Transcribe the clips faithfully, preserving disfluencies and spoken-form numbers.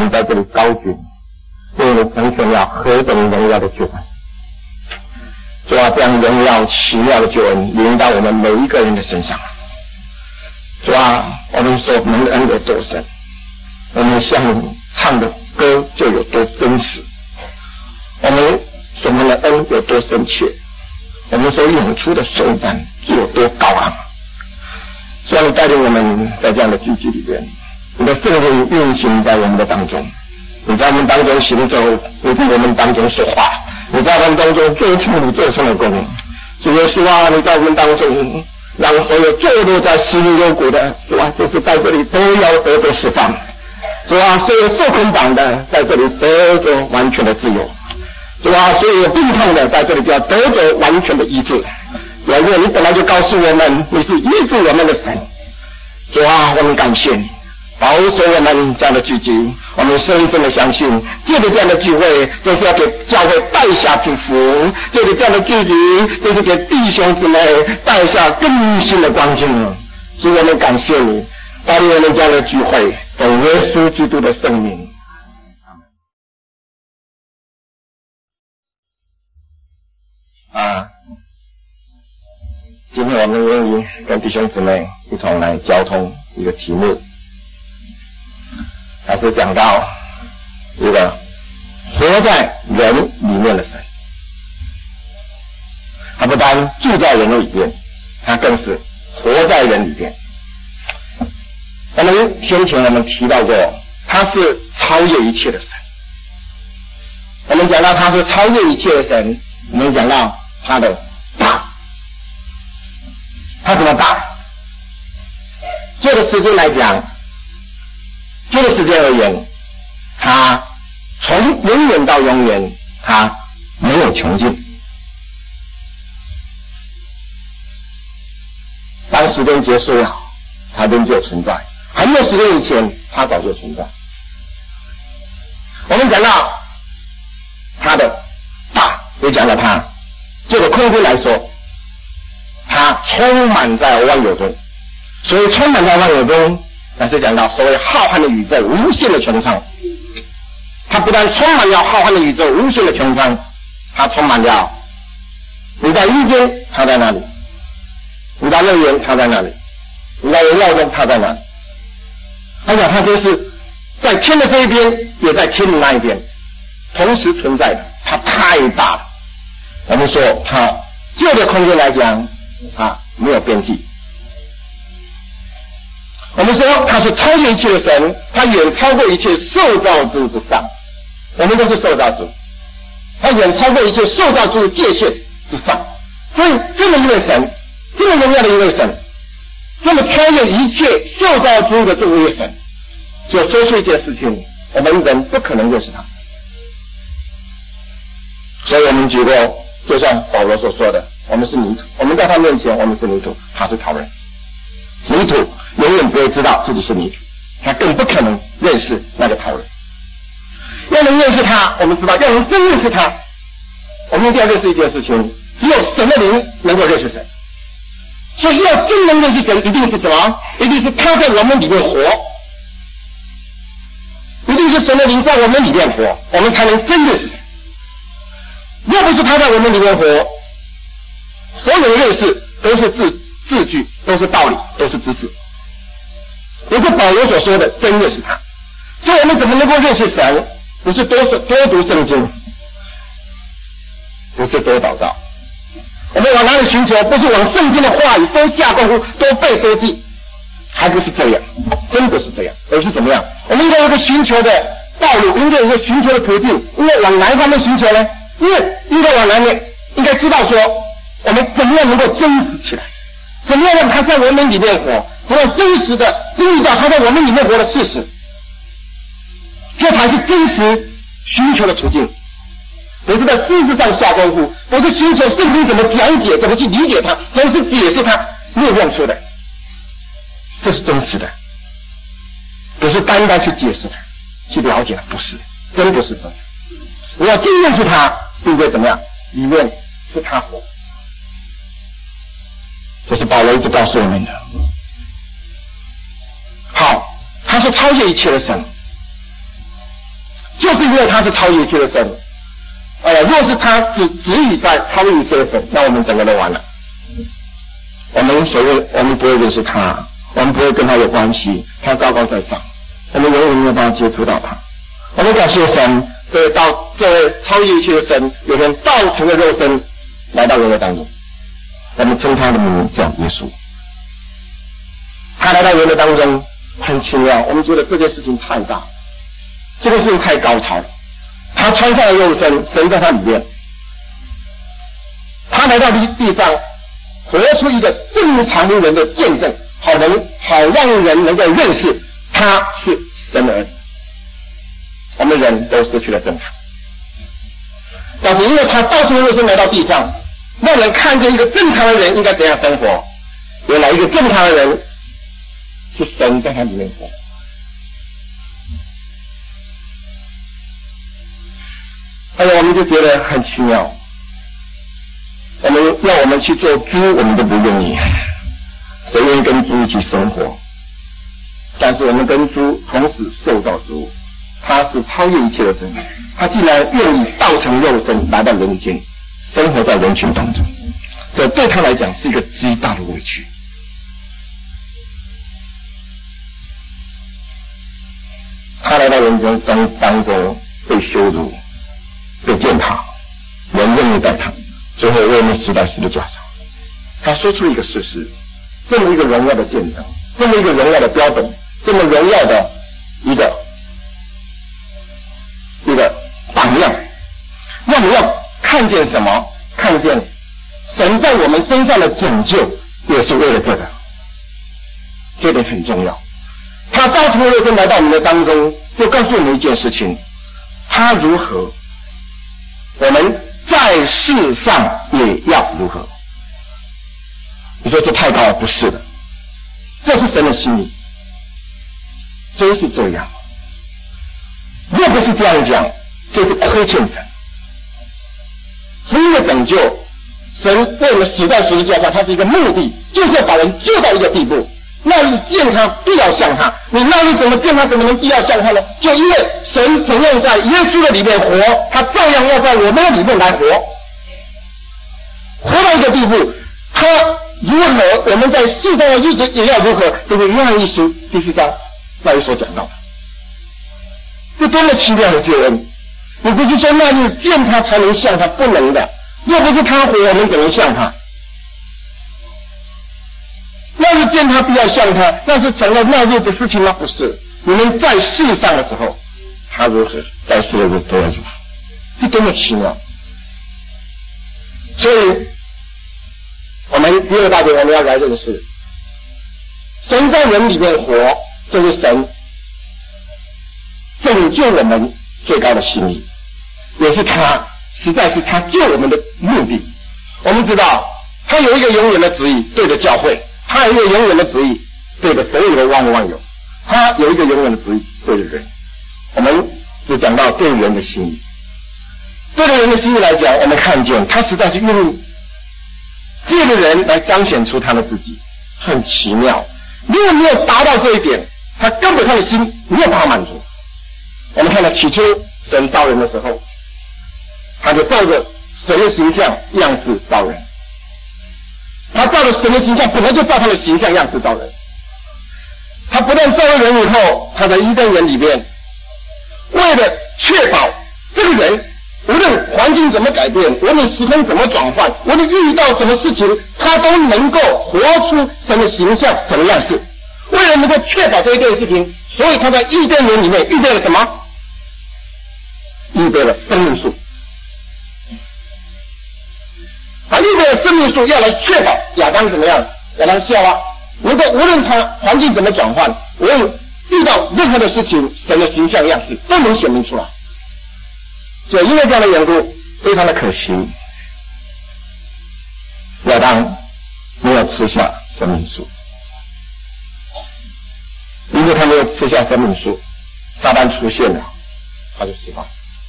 们在这里高举，为我们成全了何等荣耀的救恩！主啊，这样荣耀奇妙的救恩临到我们每一个人的身上。主啊，我们所蒙的恩有多深，我们向你唱的歌就有多真实，我们所蒙的恩有多深切，我们所涌出的手感就有多高昂。希望你带领我们在这样的聚集里边，你的圣灵运行在我们的当中，你在我们当中行走，你在我们当中说话，你在我们当中做出你做成的功。主耶稣啊，你在我们当中让所有坠落在死里幽谷的，主啊，就是在这里都要得到释放。主啊，所有受捆绑的在这里得着完全的自由。主啊，所有病痛的在这里就要得着完全的医治。因为你本来就告诉我们，你是医治我们的神。主啊，我们感谢你，保守我们这样的聚集，我们深深的相信，借着这样的聚会，就是要给教会带下祝福；借着这样的聚集，就是给弟兄姊妹带下更新的光景。所以我们感谢你，带领我们这样的聚会，奉耶稣基督的圣名。啊，今天我们愿意跟弟兄姊妹一同来交通一个题目，还是讲到一个活在人里面的神。他不单住在人里边，他更是活在人里边。我们先前我们提到过，他是超越一切的神。我们讲到他是超越一切的神，我们讲到他的大，他怎么大？这个时间来讲，这个时间而言，他从永远到永远，他没有穷尽。当时间结束了，他仍旧存在；还没有时间以前，他早就存在。我们讲到他的大，也讲到他这个空间来说，它充满在万有中。所以充满在万有中，但是讲到所谓浩瀚的宇宙，无限的穹苍。它不但充满了浩瀚的宇宙，无限的穹苍，它充满了你在阴间，它在那里；你在乐园，它在那里；你在荣耀中，它在那里。而且它就是在天的这一边，也在天的那一边，同时存在的。它太大了。我们说它这个空间来讲，它没有边际。我们说它是超越一切的神，它远超过一切受造之物之上。我们都是受造之物，它远超过一切受造之物界限之上。所以这么一位神，这么荣耀的一位神，这么超越一切受造之物的这么一位神，就说出一件事情，我们人不可能认识他。所以我们举过，就像保罗所说的，我们是泥土，我们在他面前我们是泥土，他是陶人。泥土永远不会知道自己是泥土，他更不可能认识那个陶人。要能认识他，我们知道要能真认识他，我们一定要认识一件事情，只有神的灵能够认识神。所以要真能认识神，一定是什么？一定是他在我们里面活，一定是神的灵在我们里面活，我们才能真认识神。要不是他在我们里面活，所有的认识都是字字句，都是道理，都是知识。也是保罗所说的真认识他。所以我们怎么能够认识神？不是多多读圣经，不是多祷告，我们往哪里寻求？不是往圣经的话语多下功夫，多背多记，还不是这样，真不是这样，而是怎么样？我们应该有一个寻求的道路，应该有一个寻求的途径，应该往哪一方面寻求呢？因为应该往哪面？应该知道说，我们怎么样能够真实起来？怎么样让他在我们里面活？怎么样真实的经历到他在我们里面活的事实？这才是真实寻求的途径。不是在知识上下功夫，不是寻求圣经怎么讲解，怎么去理解它，怎么去解释它，没用处的。这是真实的，不是单单去解释它，去了解它，不是，真不是真的。我要真认识它，并且怎么样？里面是他活。这是保罗一直告诉我们的。好，他是超越一切的神。 就是因为他是超越一切的神。呃，若是他只只以在超越一切的神，那我们整个都完了。我们所谓我们不会认识他，我们不会跟他有关系，他高高在上，我们永远没有办法接触到他。我们感谢神，这位到这位超越一切的神，有天道成的肉身来到人类当中，我们称他的名叫耶稣。他来到人类当中很奇妙，我们觉得这件事情太大，这个事情太高超了。他穿上了肉身，神在他里面，他来到地地上，活出一个正常的人的见证，好能好让人能够认识他是神的儿子。我们人都失去了正常，但是因为他道成肉身来到地上，让人看见一个正常的人应该怎样生活。原来一个正常的人是神在他里面活。哎呀，我们就觉得很奇妙。我们要我们去做猪，我们都不愿意，谁愿意跟猪一起生活？但是我们跟猪同时受造之物，他是超越一切的神，他竟然愿意道成肉身来到人间，生活在人群当中，这对他来讲是一个极大的委屈。他来到人间当当中被羞辱，被践踏，人任意待他，最后为我们死在十字架上。他说出一个事实，这么一个荣耀的见证，这么一个荣耀的标本，这么荣耀的一个一个榜样，让我们要看见什么？看见神在我们身上的拯救，也是为了这个，这点很重要。他道成肉身来到我们的当中，就告诉我们一件事情：他如何，我们在世上也要如何。你说这太高了？不是的，这是神的心意，真是这样。若不是这样讲，就是亏欠神。神的拯救，神为我们死在十字架上，它是一个目的，就是要把人救到一个地步。那你见他必要像他，你那你怎么见他怎么能必要像他呢？就因为神同样在耶稣的里面活，他照样要在我们的里面来活，活到一个地步，他如何，我们在世上的日子也要如何，这是约翰一书第四章那里所讲到的。这多么奇妙的救恩！你不是说那日见他才能像他，不能的。若不是他活，我们怎能像他？那日见他必要像他，那是成了那日的事情吗？不是。你们在世上的时候，他如何，在世的时候都要如何，这多么奇妙！所以，我们第二大点我们要来认识，神在人里面活，这是神拯救我们最高的心意，也是他实在是他救我们的目的。我们知道他有一个永远的旨意对着教会，他有一个永远的旨意对着所有的万物万有，他有一个永远的旨意对着人。我们只讲到对人的心意，对着人的心意来讲，我们看见他实在是用借着人来彰显出他的自己，很奇妙。如果没有达到这一点，他根本他的心没有办法满足。我们看到起初神造人的时候，他就照着神的形象样式造人，他照着神的形象本来就照他的形象样式造人。他不但造了人以后，他在伊甸园里面，为了确保这个人无论环境怎么改变，无论时空怎么转换，无论遇到什么事情，他都能够活出神的形象什么样式。为了能够确保这一件事情，所以他在伊甸园里面预备了什么？预备了生命树。他预备了生命树，要来确保亚当怎么样？亚当夏娃能够无论他环境怎么转换，无论遇到任何的事情，神的形象样式都能显明出来。所以因为这样的缘故，非常的可惜，亚当没有吃下生命树。因为他没有吃下生命树，撒旦出现了，他就死亡。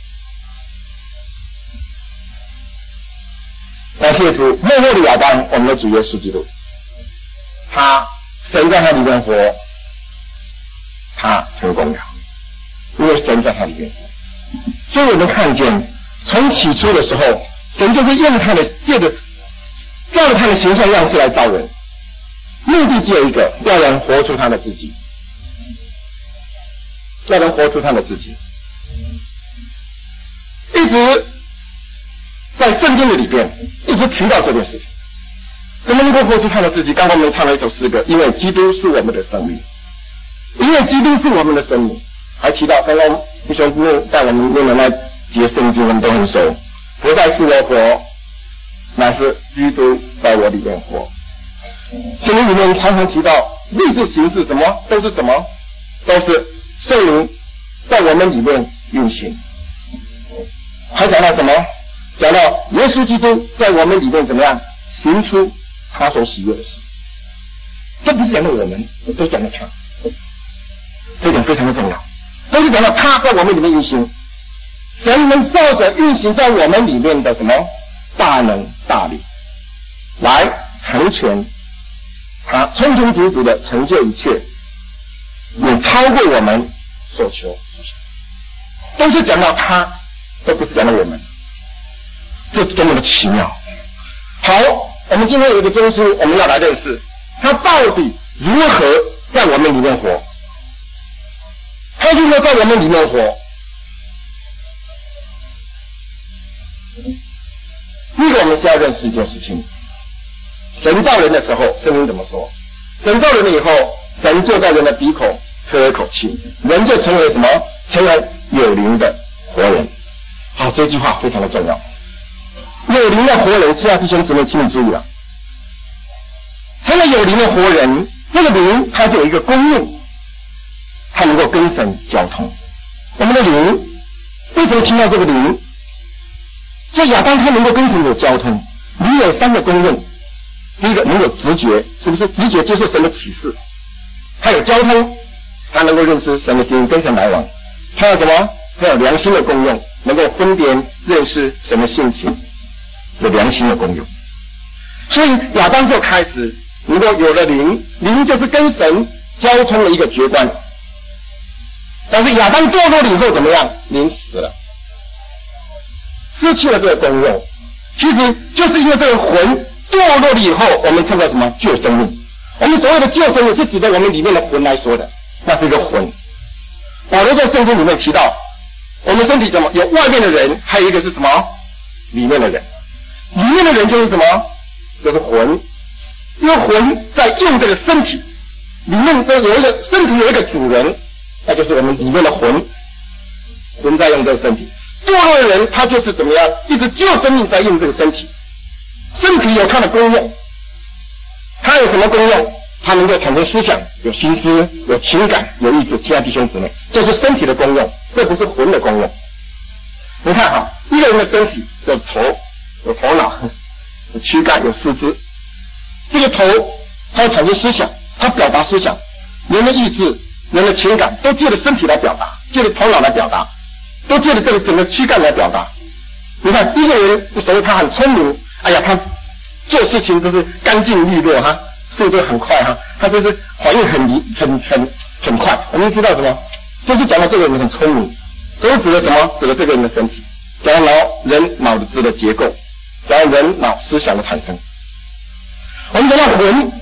感谢主，幕后的亚当，我们的主耶稣基督，他神在他里面活，他成功了，因为神在他里面活。 所以我们看见，从起初的时候，神就是用他的借着照着他的形象样式来造人，目的只有一个，要人活出他的自己，要人活出他的自己。一直在圣经的里边一直提到这件事情，怎么能够活出他的自己？刚刚我们唱了一首诗歌，因为基督是我们的生命，因为基督是我们的生命，还提到刚刚弟兄姊妹在我们念的那节圣经我们都很熟，不再是我活，乃是基督在我里面活。圣经里面常常提到立志行事，什么都是什么，都是圣灵在我们里面运行。还讲到什么？讲到耶稣基督在我们里面怎么样行出他所喜悦的事。这不是讲到我们，都讲到他，这点非常的重要。都是讲到他在我们里面运行，神能照着运行在我们里面的什么大能大力，来成全他充充足足的成就一切，也超过我们所求所想。都是讲到他，都不是讲到我们，这是多么的奇妙。好，我们今天有一个真书，我们要来认识他到底如何在我们里面活，他如何在我们里面活。第一个我们需要认识一件事情，神造人的时候圣经怎么说？神造人了以后，神就在人的鼻孔吹了一口气，人就成为什么？成为有灵的活人。好，这句话非常的重要。有灵的活人，是要弟兄姊妹请你注意了。成为有灵的活人，这个灵它就有一个功用，它能够跟神交通。我们的灵为什么听到这个灵？所以亚当他能够跟神有交通，灵有三个功用。第一个能有直觉，是不是直觉接受神的启示？他有交通，他能够认识神的心，跟神来往。他有什么？他有良心的功用，能够分别认识神的性情，有良心的功用。所以亚当就开始能够有了灵，灵就是跟神交通的一个觉观。但是亚当堕落了以后怎么样？灵死了，失去了这个功用。其实就是因为这个魂堕落了以后，我们称为什么？旧生命。我们所谓的旧生命是指的我们里面的魂来说的，那是一个魂。保罗在圣经里面提到，我们身体怎么有外面的人，还有一个是什么？里面的人。里面的人就是什么？就是魂。因为魂在用这个身体，里面都有一个身体有一个主人，那就是我们里面的魂。魂在用这个身体。堕落的人他就是怎么样？一直旧生命在用这个身体。身体有它的功用，它有什么功用？它能够产生思想，有心思，有情感，有意志。亲爱的弟兄姊妹，这是身体的功用，这不是魂的功用。你看啊，一个人的身体有头，有头脑，有躯干，有四肢。这个头它要产生思想，它表达思想，人的意志，人的情感都借着身体来表达，借着头脑来表达，都借着这个整个躯干来表达。你看一个人，所谓他很聪明，哎呀，他做事情都是干净利落哈，速度很快哈，他就是反应很离很很很快。我们知道什么？就是讲到这个人很聪明，都指的什么？指的这个人的身体，讲到脑人脑子的结构，讲到人脑思想的产生。我们讲到魂，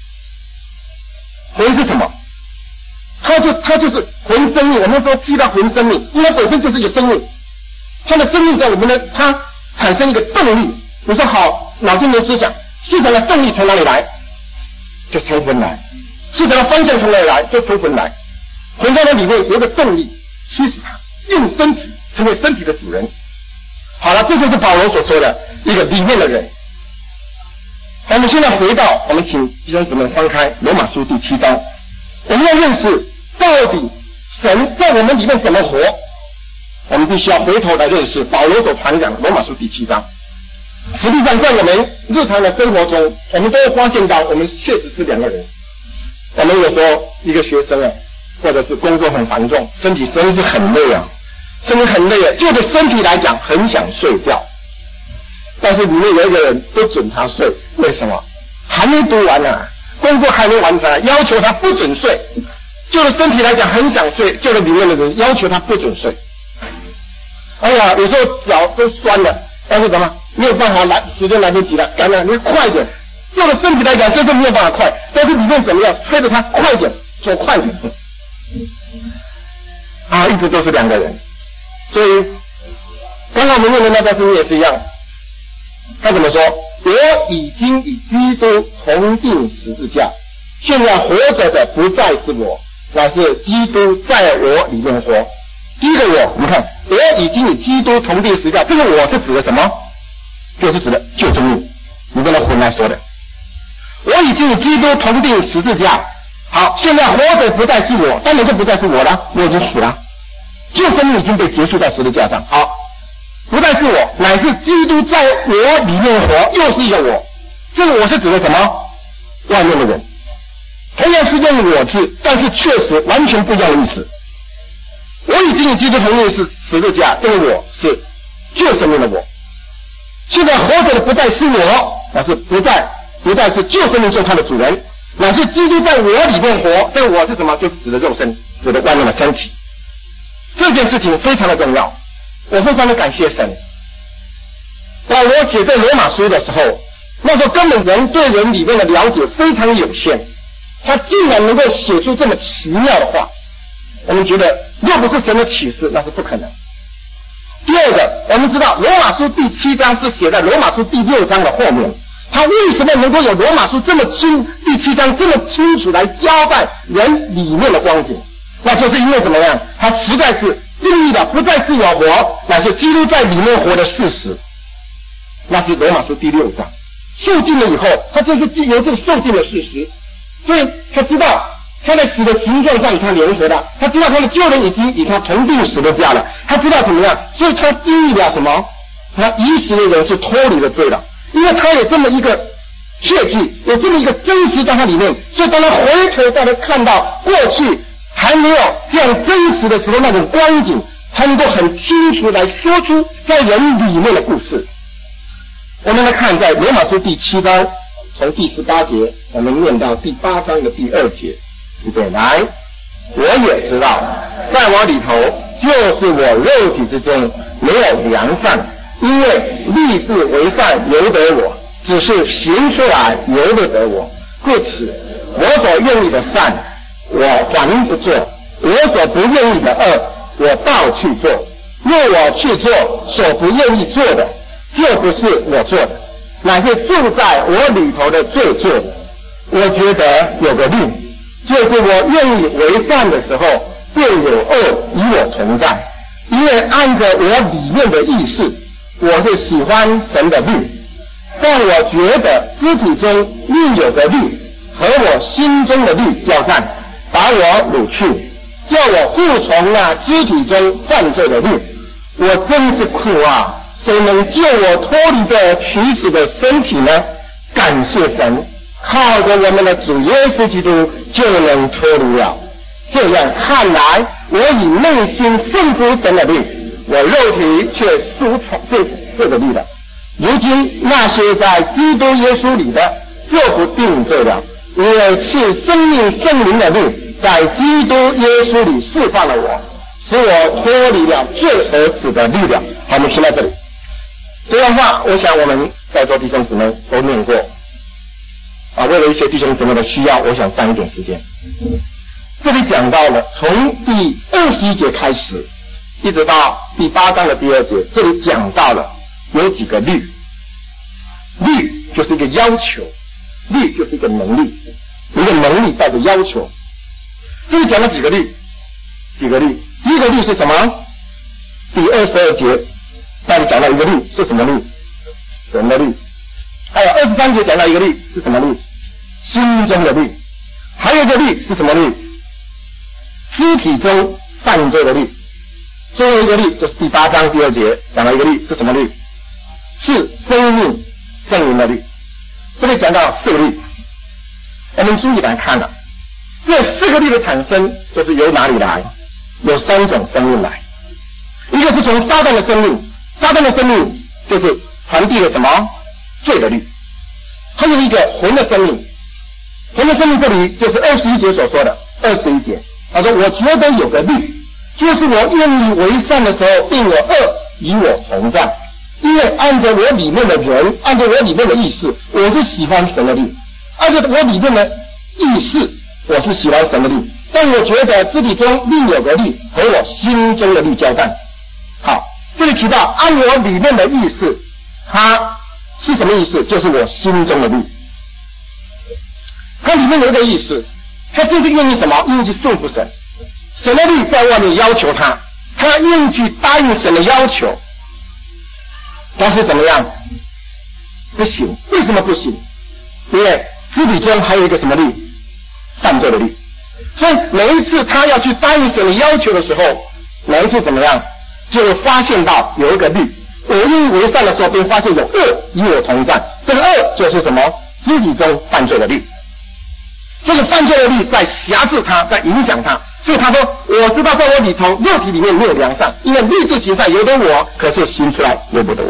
魂是什么？它就它就是魂生命。我们说提到魂生命，因为本身就是一个生命，它的生命在我们的它产生一个动力。你说好，脑筋没思想，思想的动力从哪里来？就从魂来。思想的方向从哪里来？就从魂来。魂在那里面有一个动力驱使它，用身体成为身体的主人。好了，这就是保罗所说的一个里面的人。我们现在回到，我们请弟兄姊妹翻开罗马书第七章，我们要认识到底神在我们里面怎么活。我们必须要回头来认识保罗所传讲的罗马书第七章。实际上在我们日常的生活中，我们都会发现到我们确实是两个人。我们有时候一个学生啊，或者是工作很繁重，身体真是很累啊，身体很累啊，就着身体来讲很想睡觉，但是里面有一个人不准他睡。为什么？还没读完呢、啊，工作还没完成、啊，要求他不准睡。就着身体来讲很想睡，就着里面的人要求他不准睡。 哎呀，有时候脚都酸了，但是怎么没有办法来，时间来不及了，赶紧你快点。这个身体来讲，真是没有办法快，但是里面怎么样，催着他快点，走快点。啊，一直都是两个人，所以刚刚我们念的那段经也是一样。他怎么说？我已经与基督同定十字架，现在活着的不再是我，乃是基督在我里面活。第一个我，你看，我已经与基督同定十字架，这个我是指的什么？就是指的救生命，你跟他混来说的。我已经与基督同定十字架，好，现在活着不再是我，当然就不再是我了，我已经死了，救生命已经被结束在十字架上。好，不再是我，乃是基督在我里面活，又是一个我。这个我是指的什么？外面的人，同样是用我字，但是确实完全不一样的意思。我已经与基督同定是十字架，这个我是救生命的我。现在活着的不再是我，而是不再不再是救生命中他的主人，乃是基督在我里面活。这个我是什么？就是指的肉身，指的外面的身体。这件事情非常的重要，我非常的感谢神。保罗写在罗马书的时候，那时候根本人对人里面的了解非常有限，他竟然能够写出这么奇妙的话，我们觉得若不是神的启示，那是不可能。第二个，我们知道罗马书第七章是写在罗马书第六章的后面，他为什么能够有罗马书这么清，第七章这么清楚来交代人里面的光景？那就是因为怎么样？他实在是定义的不再是有活，乃是基督在里面活的事实。那是罗马书第六章受尽了以后，他就是由这个受尽的事实，所以他知道他在死的形状上与他联合的，他知道他的救人已经与他同定十字架了，他知道怎么样，所以他经历了什么？他已死的人是脱离了罪了，因为他有这么一个确据，有这么一个真实在他里面，所以当他回头再来看到过去还没有这样真实的时候那种光景，他能够很清楚来说出在人里面的故事。我们来看在罗马书第七章从第十八节我们念到第八章的第二节，预备来。我也知道在我里头就是我肉体之中没有良善，因为立志为善由得我，只是行出来由不得我，故此我所愿意的善我还不做，我所不愿意的恶我倒去做。若我去做所不愿意做的，就不是我做的，乃是住在我里头的罪做的。我觉得有个律，就是我愿意为善的时候，便有恶与我同在。因为按着我里面的意识，我是喜欢神的律，但我觉得肢体中另有个律和我心中的律交战，把我掳去，叫我服从那肢体中犯罪的律。我真是苦啊！谁能救我脱离这取死的身体呢？感谢神，靠着我们的主耶稣基督就能脱离了。这样看来，我以内心顺服神的律，我肉体却服从这这个律了。如今那些在基督耶稣里的，就不定罪了，因为是生命圣灵的律在基督耶稣里释放了我，使我脱离了罪和死的力量。好，我们听到这里。这段话我想我们在座弟兄姊妹都念过啊，为了一些弟兄姊妹的需要，我想占一点时间。这里讲到了从第二十一节开始一直到第八章的第二节，这里讲到了有几个律，律就是一个要求，律就是一个能力，一个能力带着要求。这里讲了几个律，几个律。第一个律是什么？第二十二节那里讲到一个律是什么律？神的律。还有二十三节讲到一个律是什么律？心中的律。还有一个律是什么律？肢体中犯罪的律。最后一个律就是第八章第二节讲到一个律是什么律？是生命圣灵的律。这里讲到四个律，我们注意来看了，这四个律的产生就是由哪里来？有三种生命来。一个是从撒旦的生命，撒旦的生命就是传递了什么？罪的律。还有一个魂的生命，魂的生命这里就是二十一节所说的。二十一节他说我觉得有个律，就是我愿意为善的时候，并我恶与我同在。因为按照我里面的人，按照我里面的意识，我是喜欢神的力；按照我里面的意识，我是喜欢神的力。但我觉得肢体中另有个力和我心中的力交战。好，这里提到按我里面的意识，它是什么意思？就是我心中的力。它里面有一个意识，它就是愿意什么？愿意去顺服神。神的力在外面要求他，他愿意去答应神的要求。但是怎么样？不行。为什么不行？因为肢体中还有一个什么力？犯罪的力。所以每一次他要去答应神的要求的时候，每一次怎么样？就会发现到有一个力，我愿意为善的时候，便发现有恶与我同在。这个恶就是什么？肢体中犯罪的力。这个犯罪的力在辖制他，在影响他。所以他说，我知道在我里头肉体里面没有良善，因为立志行善由得我，可是行出来由不得我。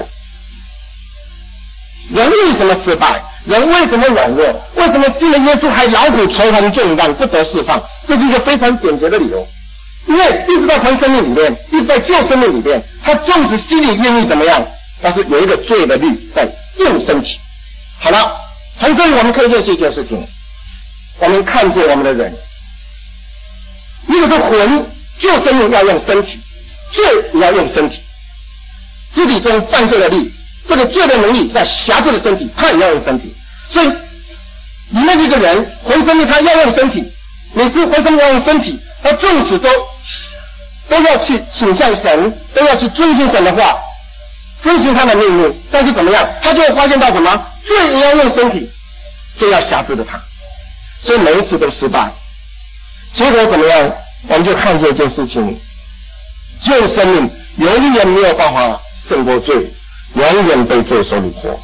人为什么失败？人为什么软弱？为什么信了耶稣还劳苦愁烦重担不得释放？这是一个非常简洁的理由。因为一直在谈生命里面，一直在救生命里面，他纵使心里愿意怎么样，但是有一个罪的力在用身体。好了，从这里我们可以认识一件事情，我们看见我们的人，一个是魂，救生命要用身体，罪也要用身体。肢体中犯罪的力，这个罪的能力在辖制的身体，他也要用身体。所以里面这个人魂生命他要用身体，每次魂生命要用身体，他纵使都都要去倾向神，都要去遵循神的话，遵循他的命令，但是怎么样，他就会发现到什么？罪也要用身体，罪要辖制着他，所以每一次都失败。结果怎么样？我们就看见一件事情，救生命永远没有办法胜过罪，永远被罪所虏获。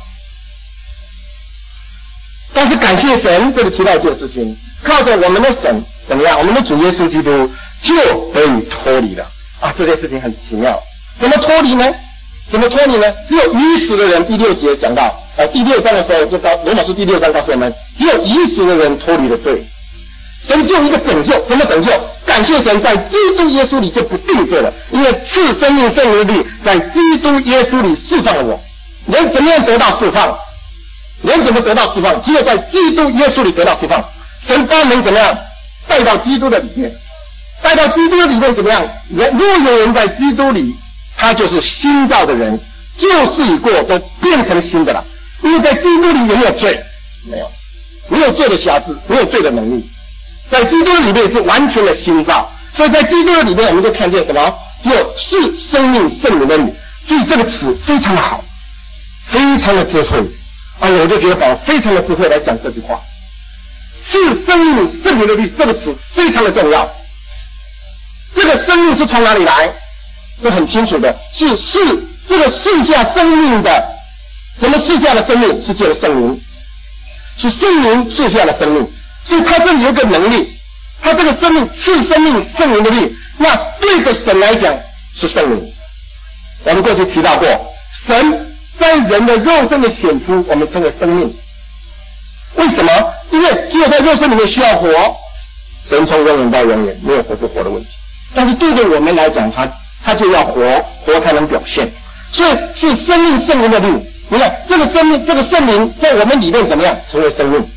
但是感谢神，这里提到一件事情，靠着我们的神怎么样？我们的主耶稣基督就可以脱离了啊！这件事情很奇妙。怎么脱离呢？怎么脱离呢？只有已死的人，第六节讲到，呃，第六章的时候就告罗马书第六章告诉我们，只有已死的人脱离了罪。神就一个拯救，什么拯救？感谢神，在基督耶稣里就不定罪了，因为赐生命圣灵的力在基督耶稣里释放了我。人怎么样得到释放？人怎么得到释放？只有在基督耶稣里得到释放。神把人怎么样带到基督的里面，带到基督的里面怎么样？人若有人在基督里，他就是新造的人，旧事已过，都变成新的了。因为在基督里有没有罪？没有，没有罪的瑕疵，没有罪的能力。在基督里面是完全的新造，所以在基督的里面我们就看见什么？就是生命圣灵的力。所以这个词非常的好，非常的智慧。哎呀，我就觉得宝非常的智慧来讲这句话。是生命圣灵的力这个词非常的重要。这个生命是从哪里来？是很清楚的，是是这个赐下生命的，什么赐下的生命？是借着圣灵，是圣灵赐下的生命。所以他这里有一个能力，他这个生命是生命圣灵的力，那对着神来讲是圣灵。我们过去提到过，神在人的肉身的显出，我们称为生命。为什么？因为只有在肉身里面需要活，神从永远到永远没有活不活的问题。但是对着我们来讲，他他就要活，活才能表现。所以是生命圣灵的力。你看这个生命，这个圣灵在我们里面怎么样成为生命？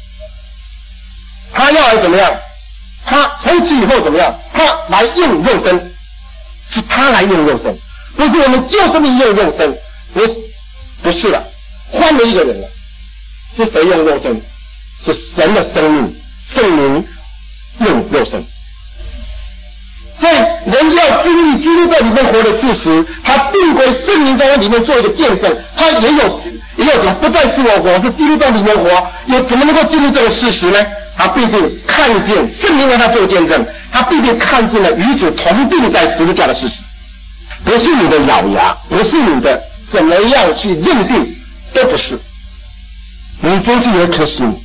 他要来怎么样？他从此以后怎么样？他来用肉身，是他来用肉身，不是我们旧生命用肉身，不是不是了，换了一个人了。是谁用肉身？是神的生命，圣灵用肉身。所以人要经历基督在里面活的事实，他并归圣灵在那里面做一个见证，他也有也有什么？不再是我活，是基督在里面活，有怎么能够经历这个事实呢？他必定看见圣灵为他做见证，他必定看见了与主同定在十字架的事实，不是你的咬牙，不是你的怎么样去认定，都不是。你真是有颗心，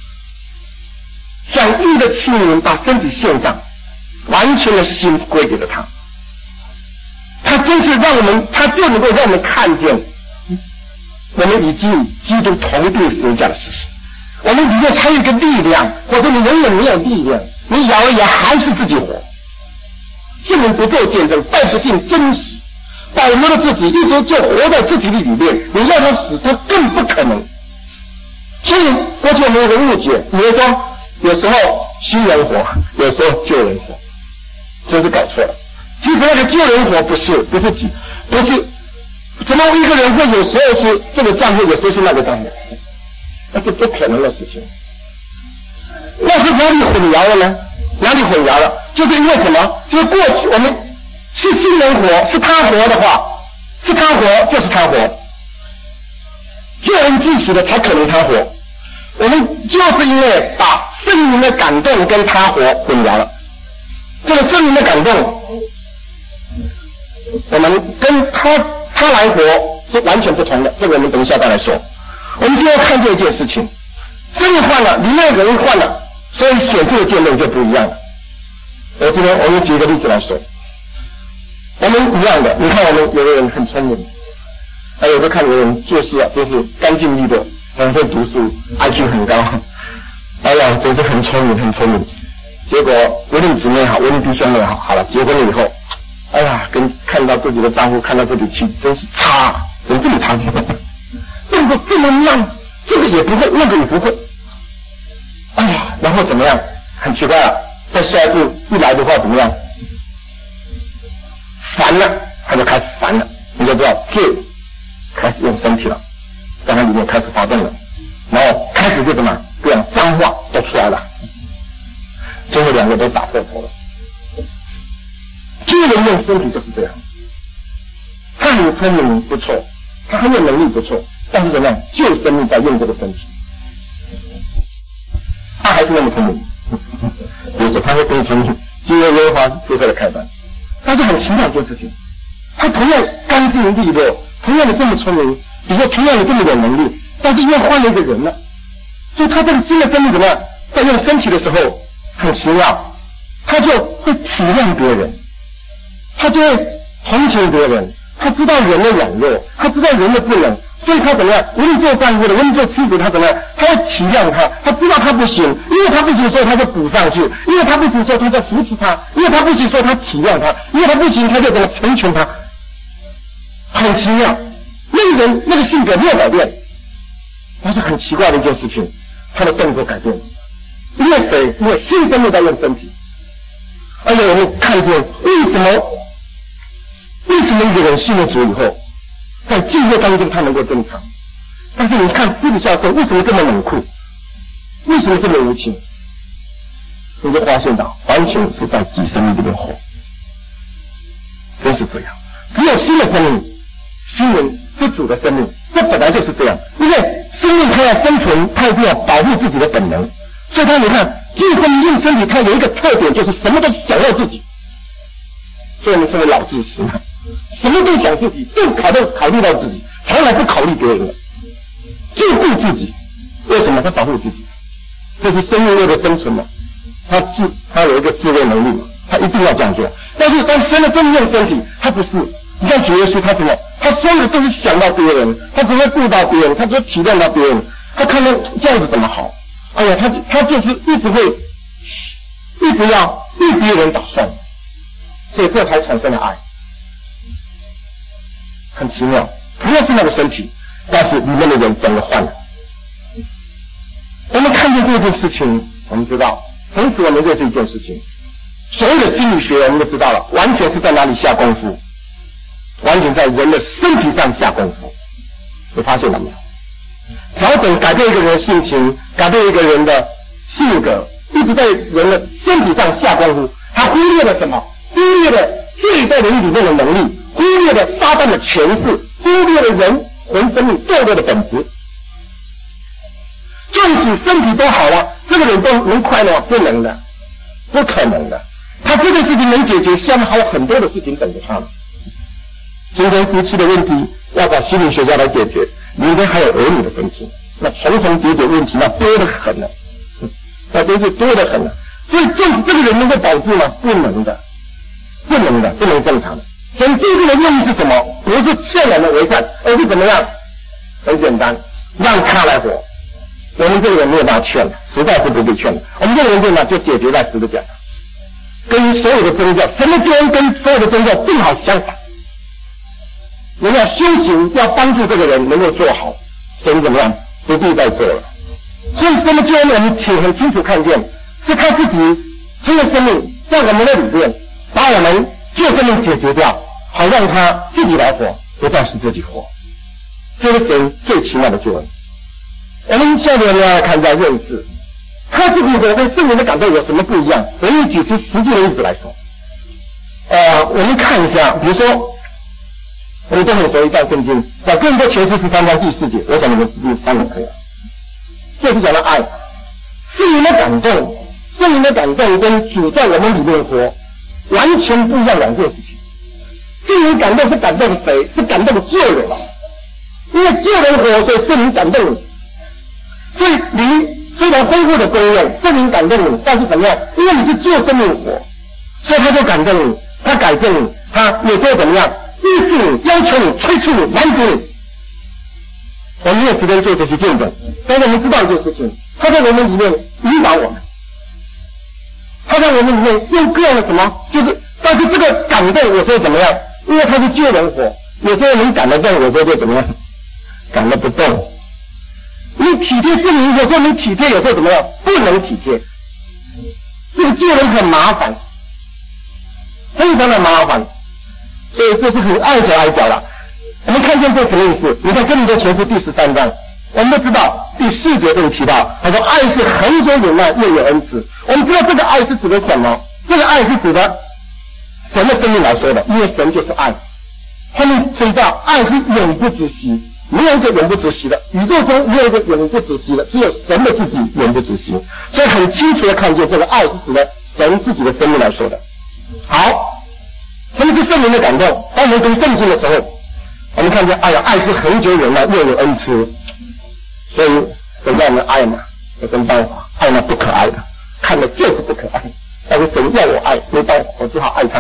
想义的器皿把身体献上，完全的心归给了他。他真是让我们，他就能够让我们看见，我们已经与基督同定十字架的事实。我们里面才有一个力量，或者你永远没有力量，你咬了牙还是自己活。圣灵不做见证，带不进真实， 保留了自己，一直就活在自己的里面，你让他死，他更不可能。所以过去我们有个误解，以为说有时候新人活，有时候旧人活，真是搞错了。其实那个旧人活不是不是几不是怎么一个人会有时候是这个账户，有时候是那个账户，那是不可能的事情。那是哪里混淆了呢？哪里混淆了？就是因为什么？就是过去我们是新人活，是他活的话，是他活就是他活，旧人记起的才可能他活。我们就是因为把圣灵的感动跟他活混淆了。这个圣灵的感动，我们跟他他来活是完全不同的，这个我们等一下再来说。我们今天要看这一件事情，圣灵换了，里面的人换了，所以显出的见证就不一样了。我今天我们举一个例子来说，我们一样的，你看我们有的人很聪明，还有的看有人做事啊，就是干净利落，很会读书 ，I Q 很高，哎呀，真是很聪明，很聪明。结果无论姊妹好，无论弟兄妹好，好了，结婚了以后，哎呀，跟看到自己的丈夫，看到自己妻子，真是差，怎么这么差劲？这个这么烂，这个也不会，那个也不会。哎呀，然后怎么样？很奇怪啊，在下一步一来的话怎么样？烦了，他就开始烦了，你就知道 K 开始用身体了，在那里面开始发动了，然后开始就什么，这样脏话都出来了，最后两个都打破头了。这个人用身体就是这样，他很聪明不错，他很有能力不错，但是怎么样，就生命在用这个身体，他还是那么聪明。比如说他会更聪明，今天烟花最后的开端，但是很奇妙一件事情，他同样干净利落，同样的这么聪明，比如说同样的这么有能力，但是因为换了一个人了，所以他这个新的生命怎么样，在用身体的时候很奇妙，他就会体谅别人，他就会同情别人，他知道人的软弱，他知道人的不能，所以他怎么样，无论做丈夫的，无论做妻子，他怎么样，他会体谅他，他知道他不行，因为他不行，所以他就补上去，因为他不行，所以他就扶持他，因为他不行，所以他体谅他，因为他不行，他就怎么成全他，很奇妙。那个人那个性格没有改变，但是很奇怪的一件事情，他的动作改变了。因为谁？因为新生命在用身体。而且我们看见为什么为什么一个人信了主以后，在境界当中他能够正常，但是你看私底下说为什么这么冷酷，为什么这么无情，你就发现到完全是在己生命这边活，真是这样。只有新的生命，新人是主的生命，这本来就是这样。因为生命它要生存，它一定要保护自己的本能，所以他你看这生命用身体，它有一个特点，就是什么都想要自己，所以我们称为老自私嘛，什么都想自己，就考虑考虑到自己，从来不考虑别人了，就顾自己。为什么？他保护自己，这是生命为了生存嘛，他自他有一个自卫能力嘛，他一定要这样做。但是当生了真正用身体，他不是。你看主耶稣他什么？他生的都是想到别人，他只会顾到别人，他只会体谅到别人，他看到这样子怎么好？哎呀，他他就是一直会一直要为别人打算，所以这才产生了爱，很奇妙。同样是那个身体，但是里面的人整个换了。我们看见这件事情，我们知道，从此我们认识一件事情，所有的心理学我们都知道了，完全是在哪里下功夫，完全在人的身体上下功夫。你发现了没有？调整改变一个人的性情，改变一个人的性格，一直在人的身体上下功夫。他忽略了什么？忽略了这一代人里面的能力，忽略了撒旦的权势，忽略了人魂生命堕落的本质。纵使身体都好了，这个人都能快乐？不能的，不可能的。他这个事情能解决，下面还有很多的事情等着他呢。今天夫妻的问题要找心理学家来解决，明天还有儿女的问题，那重重叠叠问题那多得很了，那真是多得很了。所以这这个人能够保住吗？不能的，不能的，不能正常的。所以真正的用意是什么？不是劝人的为善，而是怎么样？很简单，让他来活。我们这个人没有办法劝的，实在是不被劝的。我们这个人就呢，就解决在十字架上，跟所有的宗教，什么宗跟所有的宗教正好相反。 人要修行，要帮助这个人能够做好，神怎么样？不必再做了。所以神的救恩我们请很清楚看见，是他自己这个生命在我们的里面，把我们旧生命解决掉，好让他自己来活，不再是自己活。这是神最奇妙的救恩。我们下面呢看一下认识，他自己活跟圣灵的感动有什么不一样？我们举出实际的例子来说。呃，我们看一下，比如说，我们都很熟一段圣经，在哥林多前书十三章第四节，我想你们自己翻就可以了。就是讲到爱，圣灵的感动，圣灵的感动跟主在我们里面活，完全不一样两件事情。圣灵感动是感动谁？是感动救人，因为救人活，所以圣灵感动你。所以灵虽然丰富的功用，圣灵感动你，但是怎么样？因为你是救生命活，所以他就感动你，他改变你，他也会怎么样？意识你，要求你，催促你，满足你。我们没有时间做这些见证，但是我们知道一件事情，他在我们里面引导我们，他在我们里面用各样的什么，就是但是这个感动有时候怎么样？因为他是救人活，有时候能感得动，有时候就怎么样？感得不动。你体贴圣灵，有时候你体贴，有时候怎么样？不能体贴。这个救人很麻烦，非常的麻烦，所以这是很碍手碍脚了。我们看见这什么意思？你看哥林多前书第十三章，我们都知道第四节这里提到，他说爱是恒久忍耐，又有恩慈。我们知道这个爱是指的什么？这个爱是指的神的生命来说的，因为神就是爱。他们知道爱是永不止息，没有一个永不止息的，宇宙中没有一个永不止息的，只有神的自己永不止息。所以很清楚的看见这个爱是指的神自己的生命来说的。好，什么是圣灵的感动？当我们读圣经的时候，我们看见，哎呀，爱是恒久忍耐，又有恩慈。所以神要我们爱嘛，有什么办法？爱那不可爱的，看的就是不可爱。但是神要我爱，没办法，我只好爱他。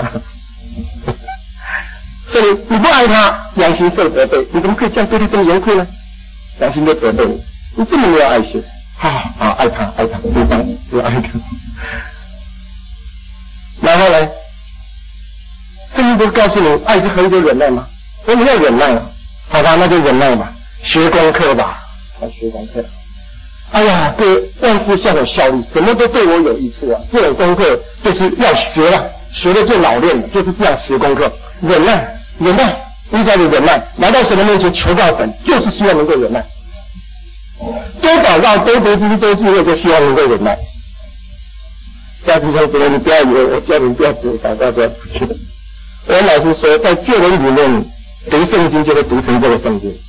所以你不爱他，良心受责备，你怎么可以这样对他这么严苛呢？良心就责备你，你这么没有爱心，啊啊，爱他，爱他，没办法，要爱他。然后呢，圣经不是告诉你，爱是恒久忍耐吗？所以你要忍耐啊，好吧，那就忍耐吧，学功课吧，好学功课。哎呀，对万事相有效力，什么都对我有益处啊！这种功课就是要学了，学的就老练了，就是这样学功课，忍耐，忍耐，应该的忍耐，来到神的面前求告神，就是希望能够忍耐。多祷告，多读经，多聚会，就希望能够忍耐。家庭兄姊妹，你不要以为我叫你不要读祷告，不要出去。我老师说，在救人里面读圣经就会读成这个圣经，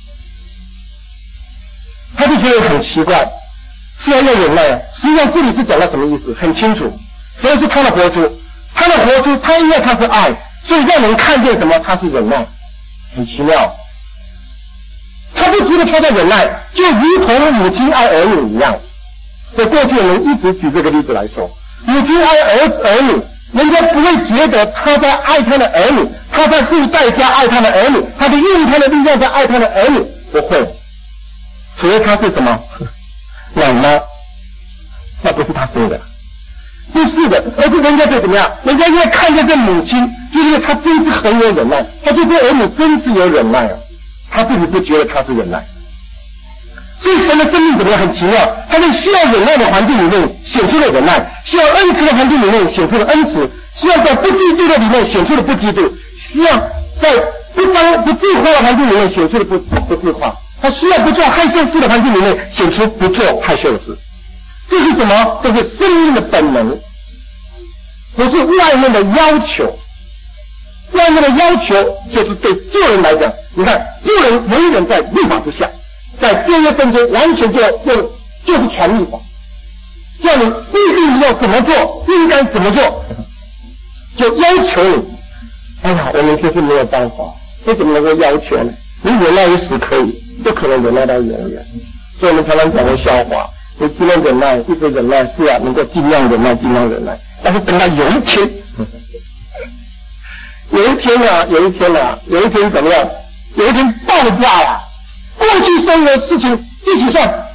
他就觉得很奇怪，虽然要忍耐啊，实际上这里是讲到什么意思？很清楚，所以是他的活出，他的活出，他因为他是爱，所以让人看见什么？他是忍耐，很奇妙。他不觉得他在忍耐，就如同母亲爱儿女一样。所以过去我们一直举这个例子来说，母亲爱儿儿女。人家不会觉得他在爱他的儿女，他在付代价爱他的儿女，他在用他的力量在爱他的儿女，不会。除非他是什么奶妈，那不是他生的，不是的，而是人家就怎么样？人家因为看见这母亲，就因为他真是很有忍耐，他对这儿女真是有忍耐啊，他自己不觉得他是忍耐。所以神的生命怎么样？很奇妙，他在需要忍耐的环境里面显出了忍耐，需要恩慈的环境里面显出了恩慈，需要在不嫉妒的里面显出了不嫉妒，需要在不当不自夸的环境里面显出了不不自夸，他需要不做害羞事的环境里面显出不做害羞的事。这是什么？这是生命的本能，不是外面的要求。外面的要求就是对救人来讲，你看救人永远在律法之下，在旧约圣经完全就用就是传律法，叫你必定要怎么做，应该怎么做，就要求你。哎呀，我们就是没有办法，这怎么能够要求呢？你忍耐一时可以，不可能忍耐到永远。所以我们常常讲个笑话，你尽量忍耐，一直忍耐，是啊，能够尽量忍耐，尽量忍耐。但是等到有一天，有一天啊，有一天啊，有一天怎么样？有一天爆炸了。过去生的事情一起算，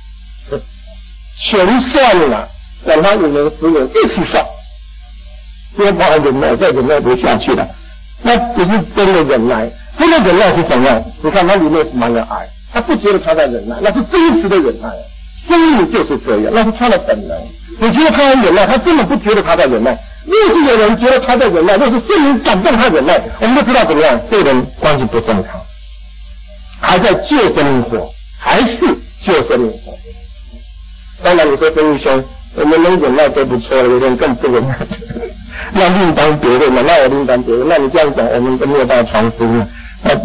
全算了，管他五年十年一起算，别把忍耐再忍耐不下去了，那不是真的忍耐， 这个忍耐是怎样？你看它里面是满了爱，他不觉得他在忍耐，那是真实的忍耐。生命就是这样，那是他的本能。你觉得他在忍耐，他根本不觉得他在忍耐。若是有人觉得他在忍耐，若是圣灵感动他忍耐，我们都知道怎么样，这个人关系不正常，还在救生命活，还是救生命活。当然你说曾义兄，我们能忍耐都不错了，有人更不忍耐，那另当别论了，那我另当别论。那你这样讲，我们都没有办法传福音。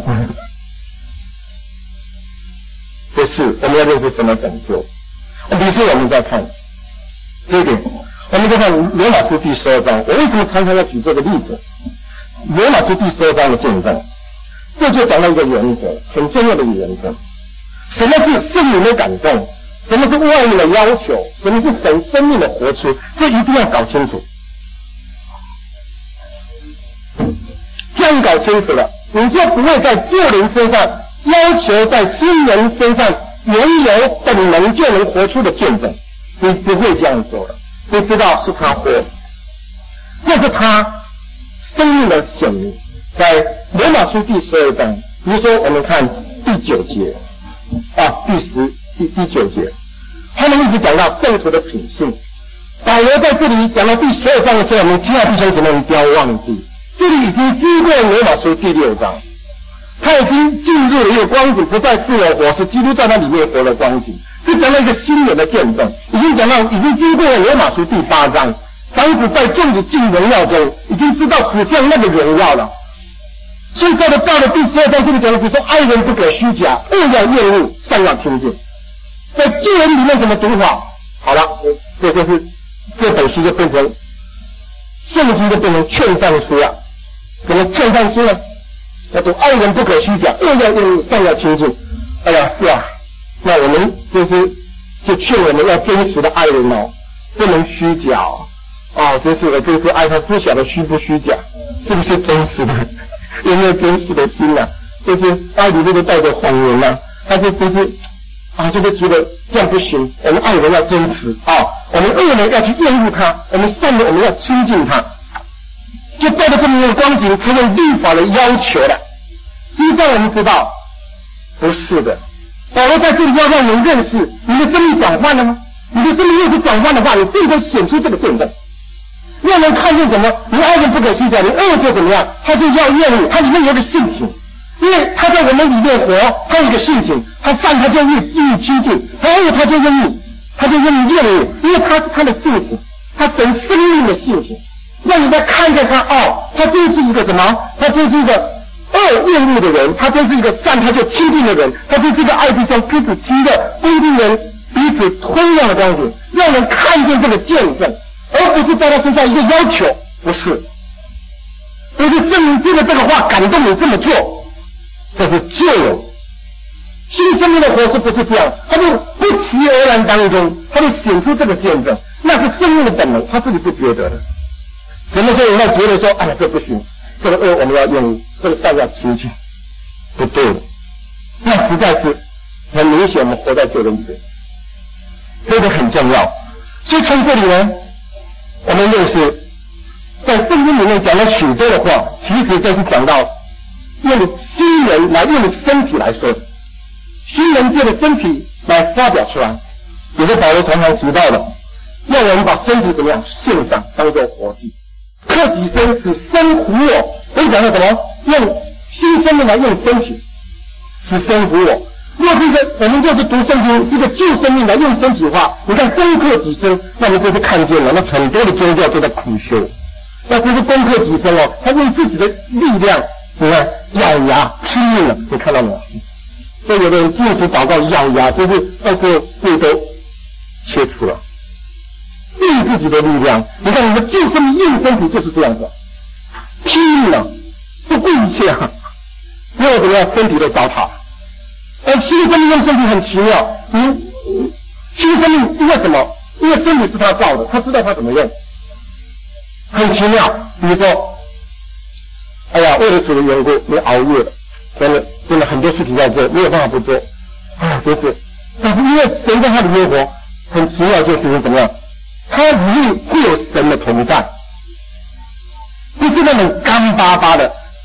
不是，我们要认识什么拯救。比如说我们在看这一点，我们在看罗马书第十二章。我为什么常常要举这个例子？罗马书第十二章的见证，这就讲到一个原则，很重要的原则。什么是圣灵的感动？什么是外面的要求？什么是神生命的活出？这一定要搞清楚。这样搞清楚了，你就不会在旧人身上要求在新人身上原有本能就能活出的见证，你不会这样做了。你知道是他活，这是他生命的显明。在罗马书第十二章，比如说我们看第九节啊，第十第第九节，他们一直讲到圣徒的品性。保罗在这里讲到第十二章的时候，我们亲爱弟兄姐妹们不要忘记，这里已经经过罗马书第六章，他已经进入了一个光景，不再自我活，是基督在那里面活的光景。这讲到一个新人的见证，已经讲到，已经经过了罗马书第八章，长子在众子进荣耀中，已经知道指向那个荣耀了。现在的到了第十二章，这里讲的，比如说爱人不可虚假，恶要厌恶，善要亲近。在旧人里面怎么读法？好了，这就是这本书就变成圣经，就变成劝善书了。怎么劝善书呢？要读爱人不可虚假，恶要厌恶，善要亲近。哎呀，是啊，那我们就是就劝我们要真实的爱人哦，不能虚假哦。哦，就是我这次爱他不晓得虚不虚假，是不是真实的？有没有真实的心啊？就是爱里这个带着谎言啊，他就就是啊，就会觉得这样不行。我们爱人要真实啊，我们恶人要去厌恶他，我们善的我们要亲近他。就带着这么一个光景，成为律法的要求了。实际上我们知道，不是的。保罗在这里要让人认识，你的生命转换了吗？你的生命若是转换的话，你并不显出这个见证。让人看见什么？你爱人不可虚假，你恶就怎么样？他就要厌恶，他里面有个性情，因为他在我们里面活，他有一个性情，他善他就愿意亲近，他恶他就愿意，他就愿意厌恶，因为他是他的性情，他神生命的性情。让人家看见他，哦，他就是一个什么？他就是一个恶厌恶的人，他就是一个善他就亲近的人，他就是一个爱弟兄彼此亲的规定人彼此推让的关系，让人看见这个见证，而不是在他身上一个要求，不是，不是圣灵借着这个话感动你这么做，这是旧有。新生命的活是不是这样？他就不期而然当中，他就显出这个见证，那是生命的本能，他自己不觉得的。什么时候人家觉得说，哎呀，这不行，这个恶我们要厌恶，这个善要亲近，不对的，那实在是很明显，我们活在旧人里面，这个很重要。所以从这里呢，我们认识，在圣经里面讲了许多的话，其实这是讲到用新人来用身体来说的，新人借着身体来发表出来，也是保罗常常提到的，让我们把身体怎么样献上，当作活祭。克己身是生活我，所以讲到什么？用新生命来用身体，是生活我。若是一个我们就是读圣经，是一个旧生命来用身体的话，你看攻克己身，那你就是看见了，那很多的宗教都在苦修。那这是攻克己身哦，他用自己的力量，你看咬牙拼命了，你看到没有？所以有的人禁食祷告咬牙，就是到最后胃都切除了。用自己的力量，你看你们旧生命用身体就是这样子，拼命了，不顾一切啊，没有怎么样，身体都糟蹋了。而新生命用身体很奇妙，你新生命因为什么？因为身体是他造的，他知道他怎么用，很奇妙。比如说，哎呀，为了主的缘故，你熬夜了，真的真的很多事情要做，没有办法不做，啊，就是，但是因为神在他里面活，很奇妙，就是怎么样？他里面会有神的同在，不是那种干巴巴的，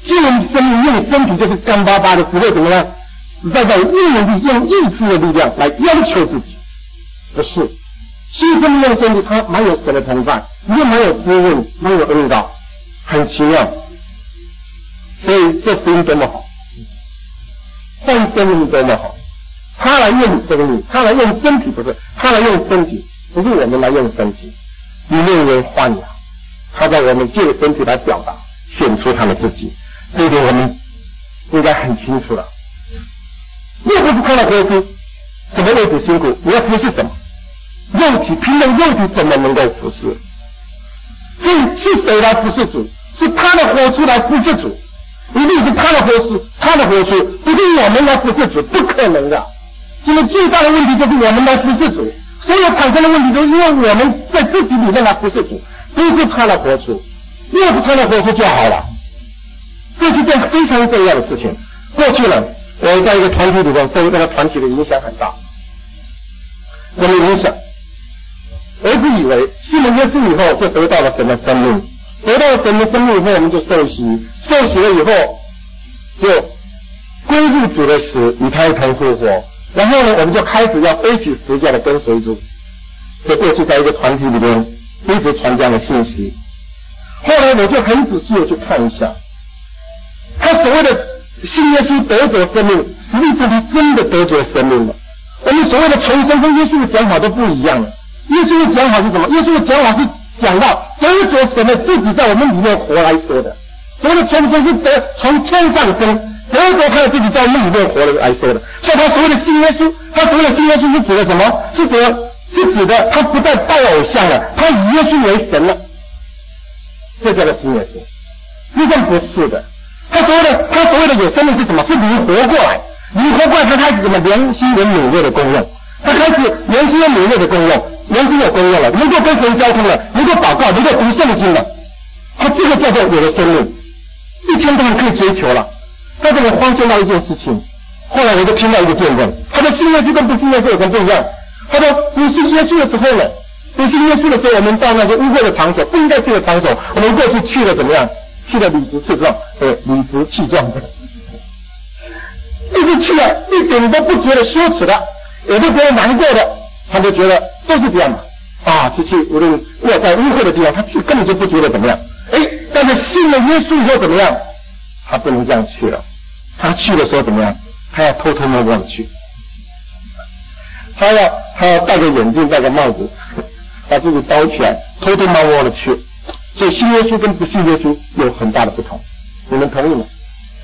既然生命用身体就是干巴巴的，只会怎么样？在在用力用意志的力量来要求自己，不是。新生命用身体，它蛮有神的同在，又蛮有滋润，蛮有恩膏，很奇妙。所以这福音多么好，换生命多么好。他来用生命，他来用身体，不是他来用身体，不是我们来用身体。一念为欢呀，他在我们借身体来表达，显出他们自己，这一点我们应该很清楚了。又不是看到耶稣，什么为主辛苦？你要服侍什么？肉体凭着肉体怎么能够服侍？所以是谁来服侍主？是他的活出来服侍主，一定是他的活出，他的活出，不是我们来服侍主，不可能的。因为最大的问题就是我们来服侍主，所有产生的问题都是因为我们在自己里面来服侍主，不是他的活出，要是他的活出就好了。这是件非常重要的事情。过去呢，我在一个团体里面，受那个团体的影响很大。我的影响，我一直以为信了耶稣以后就得到了神的生命，得到了神的生命以后我们就受洗，受洗了以后就归入主的死，与他一同复活。然后呢，我们就开始要背起十字架的跟随主。就过去在一个团体里面一直传这样的信息。后来我就很仔细的去看一下，他所谓的信耶稣得着生命，实际上他真的得着生命了。我们所谓的重生跟耶稣的讲法都不一样了。耶稣的讲法是什么？耶稣的讲法是讲到得着神的自己在我们里面活来说的。所谓的重生是得从天上升，得着他的自己在我们里面活来说的。所以他所谓的信耶稣，他所谓的信耶稣是指的什么？是指的是指的他不再拜偶像了，他以耶稣为神了。这叫做信耶稣。实际上不是的。他所谓的他所谓的有生命是什么？是你活过来，你活过来，他开始什么良心有敏锐的功用，他开始良心有敏锐的功用，良心有功用了，能够跟神交通了，能够祷告，能够读圣经了，他这个叫做有了生命，一天到晚可以追求了。在这里发现到一件事情，后来我就听到一个见证，他的信耶稣跟不信耶稣有什么不一样？他说你信耶稣的时候呢，你信耶稣的时候，我们到那个污秽的场所，不应该去的场所，我们过去去了怎么样？去了理直气壮，对，理直气壮的，一直去了，一点都不觉得羞耻的，也不觉得难过的，他就觉得都是这样的啊。去去无论落在污秽的地方，他去根本就不觉得怎么样。哎，但是信了耶稣以后怎么样？他不能这样去了。他去的时候怎么样？他要偷偷摸摸的去，他要他要戴个眼镜，戴个帽子，把自己包起来，偷偷摸摸的去。所以信耶稣跟不信耶稣有很大的不同，你们同意吗？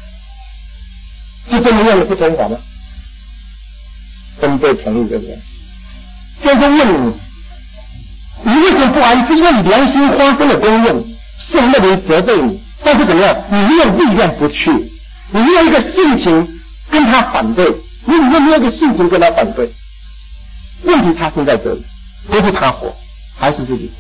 是这么样的不同法吗？真被同意对不对？先生问你，你为什么不安？是因为你良心发生了功用，圣那人责备你，但是怎么样？你没有力量不去，你没有一个性情跟他反对，你里面没有一个性情跟他反对。问题发生在这里，不是他活，还是自己活。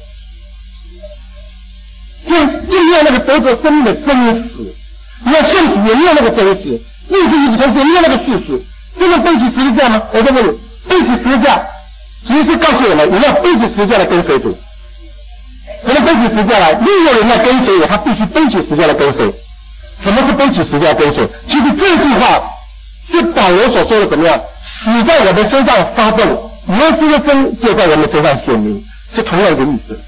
就就没有那个得着生命的真实，你要现实也没有那个真实，意思意思同时也没有那个事实。真的背起十字架吗？我在问你，背起十字架其实是告诉我们，你要背起十字架来跟随主。怎么背起十字架来？没有人要跟随我，他必须背起十字架来跟随。什么是背起十字架跟随？其实这句话是保罗所说的怎么样？死在我们身上发动，耶稣的生就在我们身上显明，是同样的意思。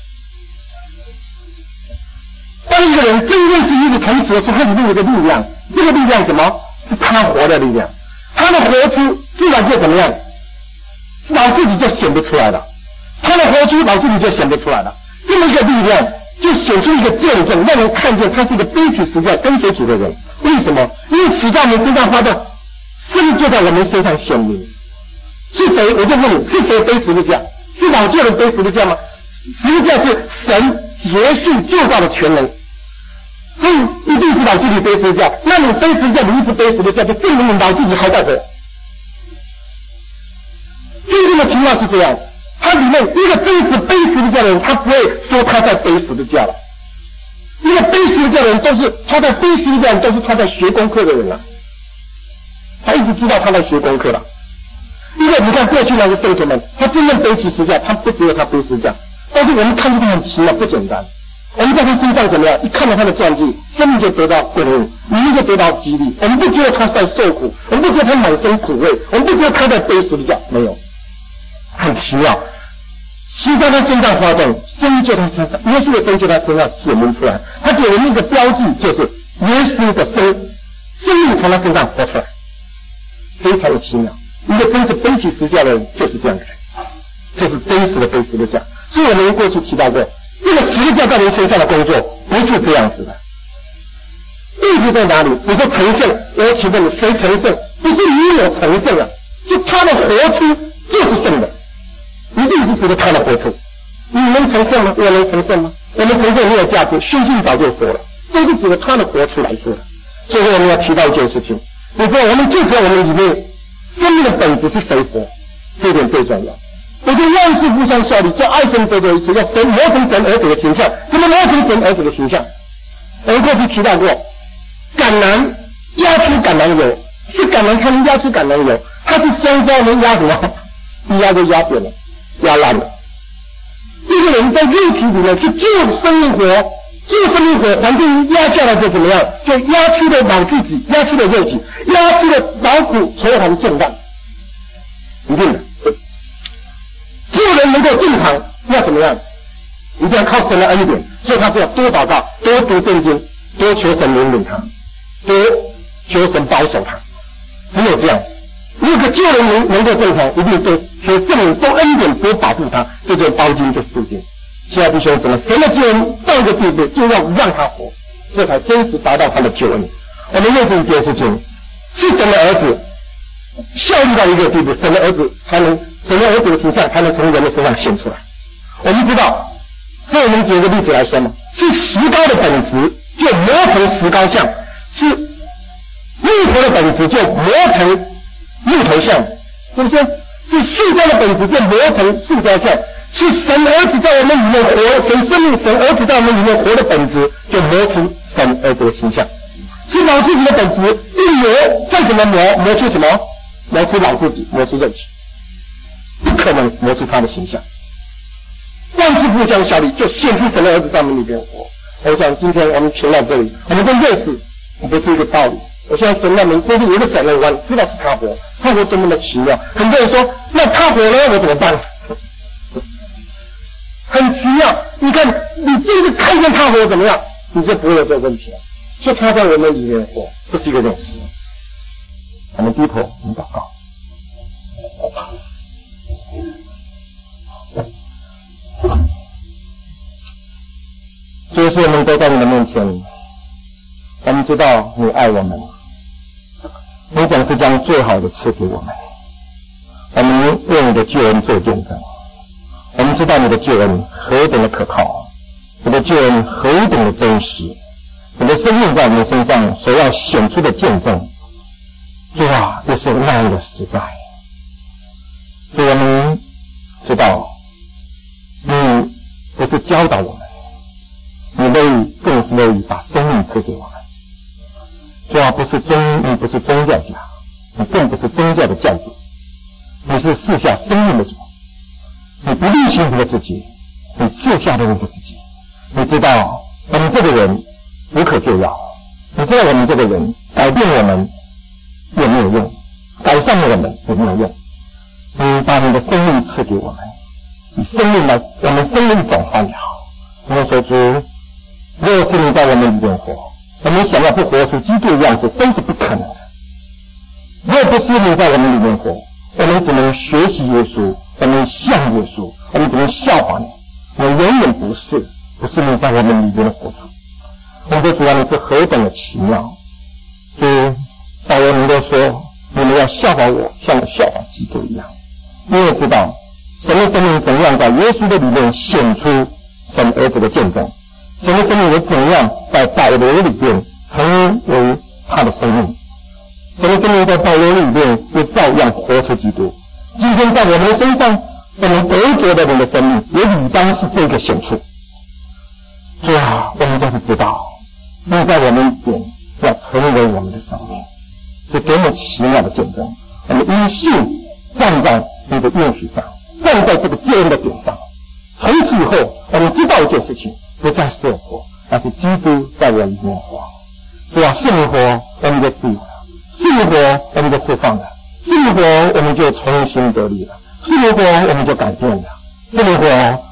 当一个人真认识一个同时的时候，他里面有个力量，这个力量什么？是他活的力量，他的活出自然就怎么样，脑自己就显不出来了，他的活出脑自己就显不出来了，这么一个力量就显出一个见证，让人看见他是一个背起十字架跟随主的人。为什么？因为死在我们身上发动，生就在我们身上显明。是谁？我就问你，是谁背十字架？是老旧人背十字架吗？十字架是神结束救造的全能，所以一定是老自己背十字架。那你背十字架，你一直背十字架，就证明你老自己还在活。真正的情况是这样，他里面一个真实背十字架的人，他不会说他在背十字架了。一个背十字架的人都是他在背十字架的人都是他在学功课的人了，他一直知道他在学功课了。因为你看过去那些圣徒们，他真正背起十字架，他不觉得他背十字架，但是我们看见他很奇妙，不简单。 我们在他身上怎么样？一看到他的传记，生命就得到顿悟，灵就得到激励。我们不觉得他在受苦，我们不觉得他满身苦味，我们不觉得他在背十字架，没有，很奇妙。是在他身上发生，生就他身上，耶稣的生就他身上显明出来，他给人一个标记，就是耶稣的生，生命从他身上活出来，非常的奇妙。一个真是背起十字架的人就是这样的人，这是真实的背十字架。所以我们过去提到过，这个十字架在人身上的工作不是这样子的。意义在哪里？你说成圣，我请问你谁成圣？不是你有成圣啊，是他的活出就是圣的。一定是值得他的活出。你能成圣吗？我能成圣吗？我们成圣没有价值，信心早就说了，都是指着他的活出来说的。最后我们要提到一件事情，你说我们就在我们里面生命的本质是谁活，这点最重要。我觉得万事互相效力，叫爱神得着一次，要神磨成神儿子的形象。怎么磨成神儿子的形象？我们过去提到过，橄榄压出橄榄油，是橄榄才能压出橄榄油，它是香蕉能压什么？一压就压扁了，压烂了。这个人在肉体里面是救生命活，救生命活，环境压下来就怎么样？就压出了脑自己，压出了肉体，压出了劳苦愁烦重担，一定的。救人能够正常，要怎么样？一定要靠神的恩典，所以他是要多祷告，多读圣经，多求神怜悯他，多求神保守他，只有这样。如果救人能能够正常，一定是求圣灵多恩典多保护他，这就是包经就是复经。亲爱的弟兄姊妹，神的救恩到一个地步，就要让他活，这才真实达到他的救恩。我们认识一件事情，是神的儿子效力到一个地步，神的儿子才能，神的儿子的形象才能从人的身上显出来。我们知道，这我们举一个例子来说嘛，是石膏的本质就磨成石膏像，是木头的本质就磨成木头像，是不是？是塑胶的本质就磨成塑胶像，是神儿子在我们里面活，神生命神儿子在我们里面活的本质就磨出神儿子的形象。是老自己的本质一磨，再怎么磨，磨出什么？磨出老自己，磨出肉体，不可能磨出他的形象。万事互相效力，就显出神的儿子在我们里边活。我想今天我们停到这里，我们都认识不是一个道理。我现在神让我们真是有个转弯，知道是他活，他活多么的奇妙。很多人说，那他活了我怎么办？很奇妙，你看你真是看见他活怎么样，你就不会有这个问题了。就他在我们里面活，这是一个认识。我们低头，我们祷告。就是我们都在你的面前，我们知道你爱我们，你总是将最好的赐给我们，我们为你的救恩做见证。我们知道你的救恩何等的可靠，你的救恩何等的珍惜，你的生命在我们身上所要显出的见证，主啊，这是那样的实在。所以我们知道你不是教导我们，你乐意更是乐意把生命赐给我们。主啊，不是宗你不是宗教家，你更不是宗教的教主，你是赐下生命的主。你不吝惜你的自己，你赐下的你的自己。你知道我们这个人无可救药，你知道我们这个人改变我们也没有用，改善我们也没有用。你把你的生命赐给我们，以生命来我们生命转换也好。我们说主，若是你在我们里面活，我们想要不活出基督的样子都是不可能的。若不是你在我们里面活，我们只能学习耶稣，我们像耶稣，我们只能效法你。我永远不是不是你在我们里面的活出。我们的主啊，你是何等的奇妙！主，保罗能够说你们要效法我，像我效法基督一样。你也知道神的生命怎样在耶稣的里面显出神儿子的见证，神的生命又怎样在保罗里面成为他的生命，神的生命在保罗里面又照样活出基督。今天在我们的身上，我们得着的人的生命也理当是这个显出。主啊，我们就是知道你在我们里面要成为我们的生命，是多么奇妙的见证。我们因信站在你的应许上，站在这个救恩的点上。从此以后，我们知道一件事情， 不再受活，而是基督在我里面活。主啊，圣活我们就自由了，圣活我们就释放了，圣活我们就重新得力了，圣活我们就改变了，圣活